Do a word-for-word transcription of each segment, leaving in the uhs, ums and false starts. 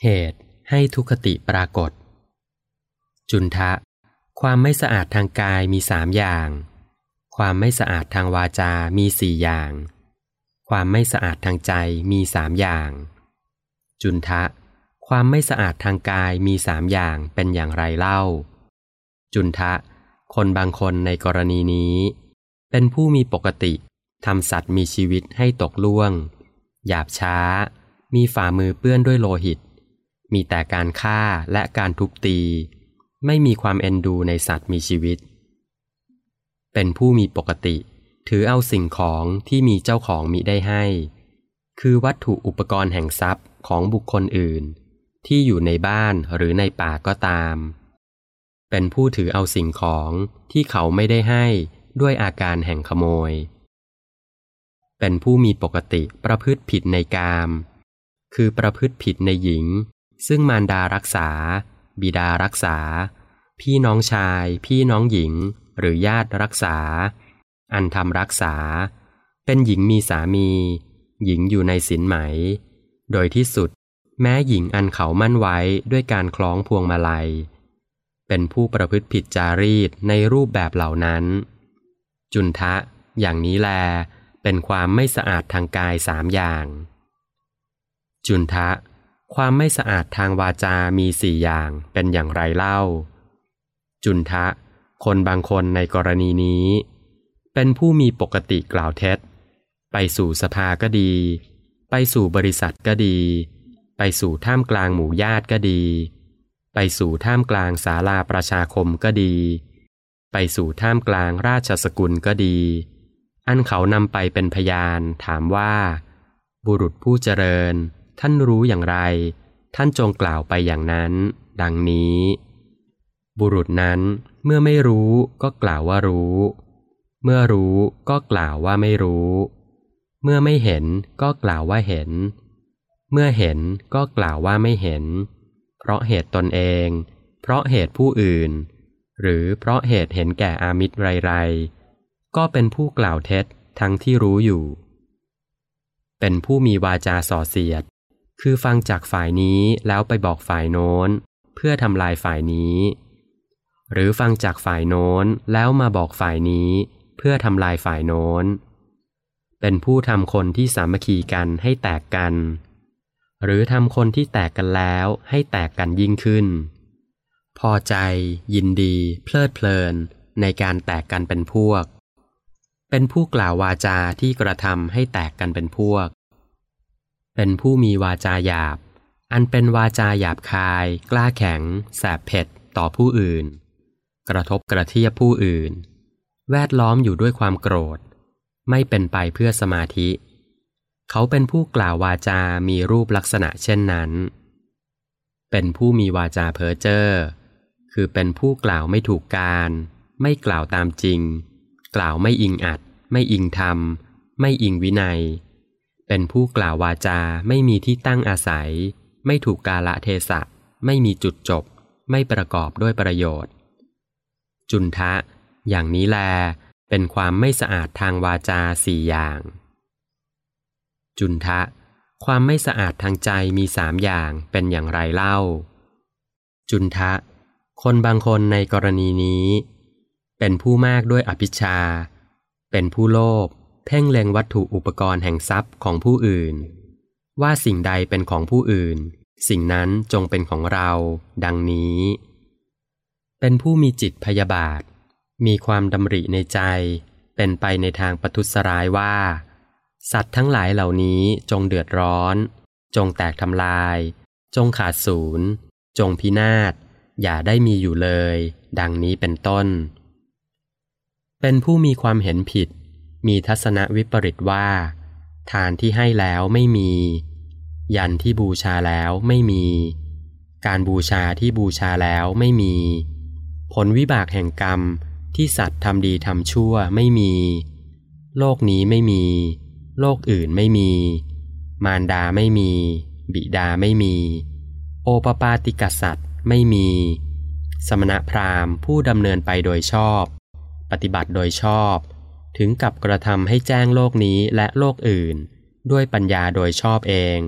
เหตุให้ทุกขติปรากฏจุนทะความไม่สะอาดทางกายมีสามอย่างความไม่สะอาดทางวาจามีสี่อย่างความไม่สะอาดทางใจมีสามอย่างจุนทะความไม่สะอาดทางกายมีสามอย่างเป็นอย่างไรเล่าจุนทะคนบางคนในกรณีนี้เป็นผู้มีปกติทำสัตว์มีชีวิตให้ตกล่วงหยาบช้ามีฝ่ามือเปื้อนด้วยโลหิตมีแต่การฆ่าและการทุบตีไม่มีความเอ็นดูในสัตว์มีชีวิตเป็นผู้มีปกติถือเอาสิ่งของที่มีเจ้าของมิได้ให้คือวัตถุอุปกรณ์แห่งทรัพย์ของบุคคลอื่นที่อยู่ในบ้านหรือในป่าก็ตามเป็นผู้ถือเอาสิ่งของที่เขาไม่ได้ให้ด้วยอาการแห่งขโมยเป็นผู้มีปกติประพฤติผิดในกามคือประพฤติผิดในหญิงซึ่งมารดารักษาบิดารักษาพี่น้องชายพี่น้องหญิงหรือญาติรักษาอันทำรักษาเป็นหญิงมีสามีหญิงอยู่ในศีลไหมโดยที่สุดแม้หญิงอันเขามั่นไว้ด้วยการคล้องพวงมาลัยเป็นผู้ประพฤติผิดจารีตในรูปแบบเหล่านั้นจุนทะอย่างนี้แลเป็นความไม่สะอาดทางกายสามอย่างจุนทะความไม่สะอาดทางวาจามีสี่อย่างเป็นอย่างไรเล่าจุนทะคนบางคนในกรณีนี้เป็นผู้มีปกติกล่าวเท็จไปสู่สภาก็ดีไปสู่บริษัทก็ดีไปสู่ท่ามกลางหมู่ญาติก็ดีไปสู่ท่ามกลางศาลาประชาคมก็ดีไปสู่ท่ามกลางราชสกุลก็ดีอันเขานำไปเป็นพยานถามว่าบุรุษผู้เจริญท่านรู้อย่างไรท่านจงกล่าวไปอย่างนั้นดังนี้บุรุษนั้นเมื่อไม่รู้ก็กล่าวว่ารู้เมื่อรู้ก็กล่าวว่าไม่รู้เมื่อไม่เห็นก็กล่าวว่าเห็นเมื่อเห็นก็กล่าวว่าไม่เห็นเพราะเหตุตนเองเพราะเหตุผู้อื่นหรือเพราะเหตุเห็นแก่อามิตรไรๆก็เป็นผู้กล่าวเท็จทั้งที่รู้อยู่เป็นผู้มีวาจาส่อเสียดคือฟังจากฝ่ายนี้แล้วไปบอกฝ่ายโน้นเพื่อทำลายฝ่ายนี้หรือฟังจากฝ่ายโน้นแล้วมาบอกฝ่ายนี้เพื่อทำลายฝ่ายโน้นเป็นผู้ทำคนที่สามัคคีกันให้แตกกันหรือทำคนที่แตกกันแล้วให้แตกกันยิ่งขึ้นพอใจยินดีเพลิดเพลินในการแตกกันเป็นพวกเป็นผู้กล่าววาจาที่กระทำให้แตกกันเป็นพวกเป็นผู้มีวาจาหยาบอันเป็นวาจาหยาบคายกล้าแข็งแสบเผ็ดต่อผู้อื่นกระทบกระเทียบผู้อื่นแวดล้อมอยู่ด้วยความโกรธไม่เป็นไปเพื่อสมาธิเขาเป็นผู้กล่าววาจามีรูปลักษณะเช่นนั้นเป็นผู้มีวาจาเพ้อเจ้อคือเป็นผู้กล่าวไม่ถูกการไม่กล่าวตามจริงกล่าวไม่อิงอัดไม่อิงธรรมไม่อิงวินัยเป็นผู้กล่าววาจาไม่มีที่ตั้งอาศัยไม่ถูกกาลเทศะไม่มีจุดจบไม่ประกอบด้วยประโยชน์จุนทะอย่างนี้แลเป็นความไม่สะอาดทางวาจาสี่อย่างจุนทะความไม่สะอาดทางใจมีสามอย่างเป็นอย่างไรเล่าจุนทะคนบางคนในกรณีนี้เป็นผู้มากด้วยอภิชฌาเป็นผู้โลภเพ่งเล็งวัตถุอุปกรณ์แห่งทรัพย์ของผู้อื่นว่าสิ่งใดเป็นของผู้อื่นสิ่งนั้นจงเป็นของเราดังนี้เป็นผู้มีจิตพยาบาทมีความดำริในใจเป็นไปในทางประทุษร้ายว่าสัตว์ทั้งหลายเหล่านี้จงเดือดร้อนจงแตกทำลายจงขาดศูนย์จงพินาศอย่าได้มีอยู่เลยดังนี้เป็นต้นเป็นผู้มีความเห็นผิดมีทัศนวิปริตว่าทานที่ให้แล้วไม่มียันที่บูชาแล้วไม่มีการบูชาที่บูชาแล้วไม่มีผลวิบากแห่งกรรมที่สัตว์ทำดีทำชั่วไม่มีโลกนี้ไม่มีโลกอื่นไม่มีมารดาไม่มีบิดาไม่มีโอปปาติกสัตว์ไม่มีสมณพราหมณ์ผู้ดำเนินไปโดยชอบปฏิบัติโดยชอบถึงกับกระทำให้แจ้งโลกนี้และโลกอื่นด้วยปัญญาโดยชอบเอง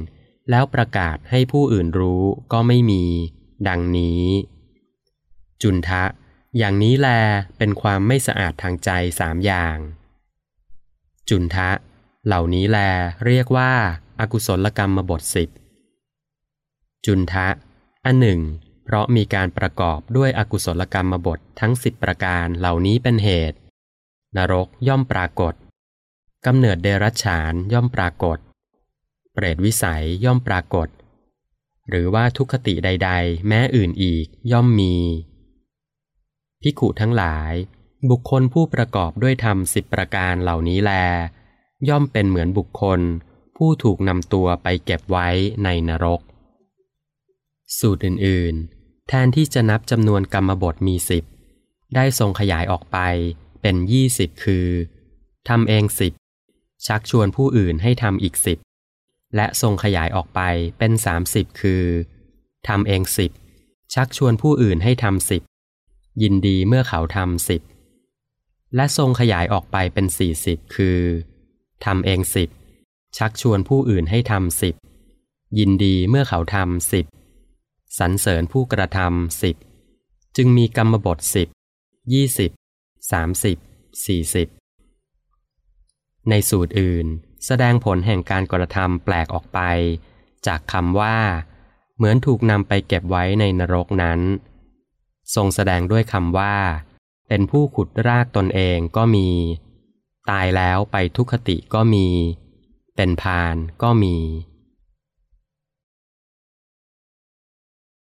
แล้วประกาศให้ผู้อื่นรู้ก็ไม่มี ดังนี้ จุนทะอย่างนี้แลเป็นความไม่สะอาดทางใจสามอย่าง จุนทะเหล่านี้แลเรียกว่าอกุศลกรรมบทสิบ จุนทะอันหนึ่งเพราะมีการประกอบด้วยอกุศลกรรมบททั้งสิบประการเหล่านี้เป็นเหตุนรกย่อมปรากฏกำเนิดเดรัจฉานย่อมปรากฏเปรตวิสัยย่อมปรากฏหรือว่าทุกขติใดๆแม้อื่นอีกย่อมมีภิกขุทั้งหลายบุคคลผู้ประกอบด้วยธรรมสิบประการเหล่านี้แลย่อมเป็นเหมือนบุคคลผู้ถูกนำตัวไปเก็บไว้ในนรกสูตรอื่นๆแทนที่จะนับจำนวนกรรมบทมีสิบได้ทรงขยายออกไปเป็นยี่สิบคือทำเองสิบชักชวนผู้อื่นให้ทำอีกสิบและทรงขยายออกไปเป็นสามสิบคือทำเองสิบชักชวนผู้อื่นให้ทำสิบยินดีเมื่อเขาทำสิบและทรงขยายออกไปเป็นสี่สิบคือทำเองสิบชักชวนผู้อื่นให้ทำสิบยินดีเมื่อเขาทำสิบสรรเสริญผู้กระทำสิบจึงมีกรรมบทสิบยี่สิบสามสิบสี่สิบในสูตรอื่นแสดงผลแห่งการกระทำแปลกออกไปจากคำว่าเหมือนถูกนำไปเก็บไว้ในนรกนั้นทรงแสดงด้วยคำว่าเป็นผู้ขุดรากตนเองก็มีตายแล้วไปทุกขติก็มีเป็นพาลก็มี